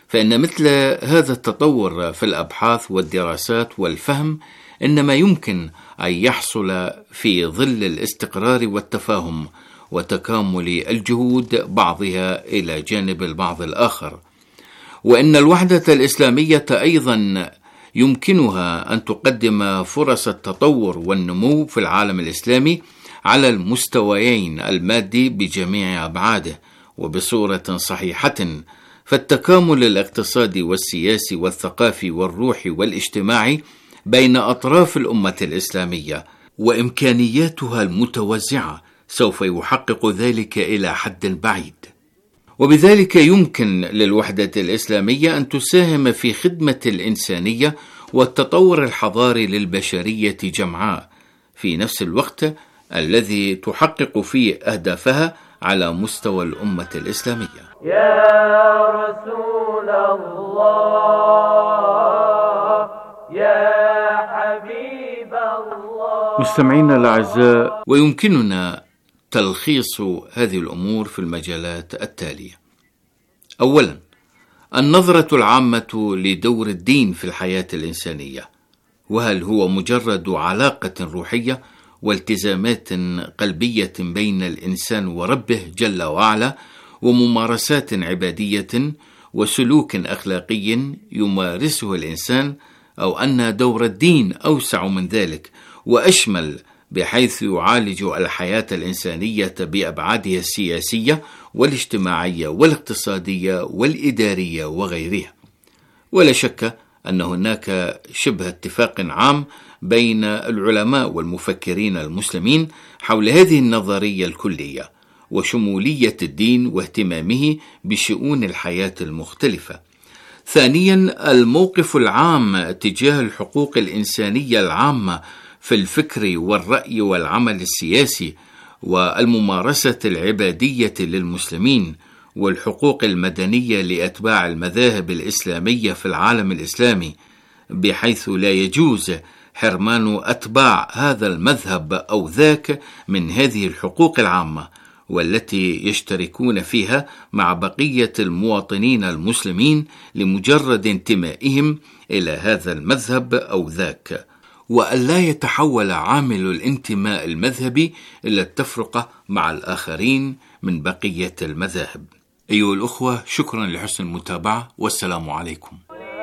[SPEAKER 16] فإن مثل هذا التطور في الأبحاث والدراسات والفهم إنما يمكن أن يحصل في ظل الاستقرار والتفاهم وتكامل الجهود بعضها إلى جانب البعض الآخر، وإن الوحدة الإسلامية أيضا يمكنها أن تقدم فرص التطور والنمو في العالم الإسلامي على المستويين المادي بجميع أبعاده وبصورة صحيحة، فالتكامل الاقتصادي والسياسي والثقافي والروحي والاجتماعي بين أطراف الأمة الإسلامية وإمكانياتها المتوزعة سوف يحقق ذلك إلى حد بعيد، وبذلك يمكن للوحدة الإسلامية أن تساهم في خدمة الإنسانية والتطور الحضاري للبشرية جمعاء في نفس الوقت الذي تحقق فيه أهدافها على مستوى الأمة الإسلامية.
[SPEAKER 17] يا رسول الله يا حبيب الله.
[SPEAKER 10] مستمعينا الأعزاء،
[SPEAKER 16] ويمكننا تلخيص هذه الأمور في المجالات التالية. أولا، النظرة العامة لدور الدين في الحياة الإنسانية، وهل هو مجرد علاقة روحية والتزامات قلبية بين الإنسان وربه جل وعلا، وممارسات عبادية وسلوك أخلاقي يمارسه الإنسان، أو أن دور الدين أوسع من ذلك وأشمل، بحيث يعالج الحياة الإنسانية بأبعادها السياسية والاجتماعية والاقتصادية والإدارية وغيرها. ولا شك أن هناك شبه اتفاق عام بين العلماء والمفكرين المسلمين حول هذه النظرية الكلية وشمولية الدين واهتمامه بشؤون الحياة المختلفة. ثانيا، الموقف العام تجاه الحقوق الإنسانية العامة في الفكر والرأي والعمل السياسي والممارسة العبادية للمسلمين، والحقوق المدنية لأتباع المذاهب الإسلامية في العالم الإسلامي، بحيث لا يجوز حرمان أتباع هذا المذهب أو ذاك من هذه الحقوق العامة، والتي يشتركون فيها مع بقية المواطنين المسلمين لمجرد انتمائهم إلى هذا المذهب أو ذاك، وألا يتحول عامل الانتماء المذهبي إلى التفرقة مع الآخرين من بقية المذاهب. أيها الأخوة، شكرا لحسن المتابعة، والسلام عليكم.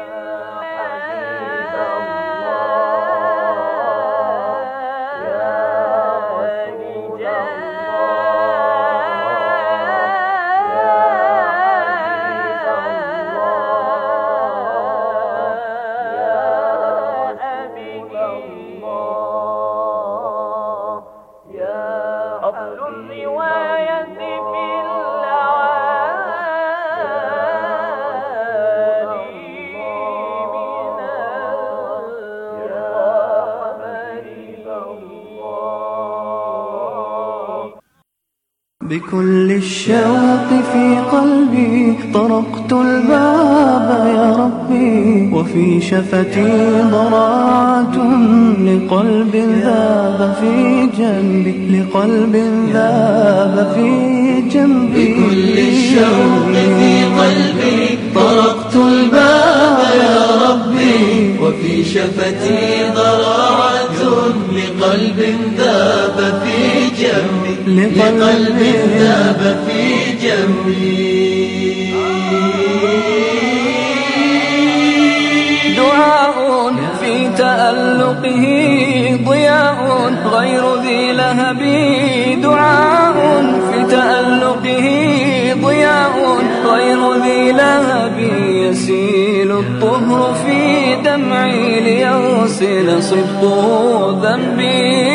[SPEAKER 14] بكل الشوق في قلبي طرقت الباب يا ربي، وفي شفتي ضراعة لقلب ذاب في جنبي، لقلب ذاب في جنبي. بكل الشوق في قلبي طرقت الباب يا ربي، وفي شفتي ضراعة لقلب ذاب في جنبي، لقلب ذاب في جنبي. دعاء في تألقه ضياء غير ذي لهب، دعاء في تألقه ضياء غير ذي لهب، يسيل الطهر في دمعي ليغسل صدقه ذنبي.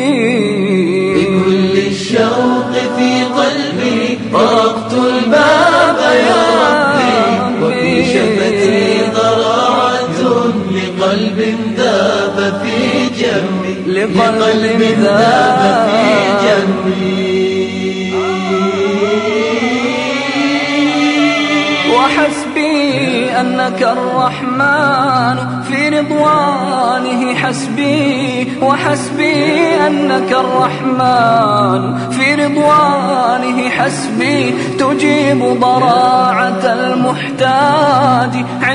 [SPEAKER 14] بكل الشوق في قلبي طرقت الباب يا ربي، وفي شفتي ضراعة لقلب ذاب في جنبي، لقلب ذاب في جنبي. وحسبي
[SPEAKER 18] أنك الرحمن في رضوانه حسبي، وحسبي أنك الرحمن في رضوانه حسبي. تجيب ضراعة المحتاج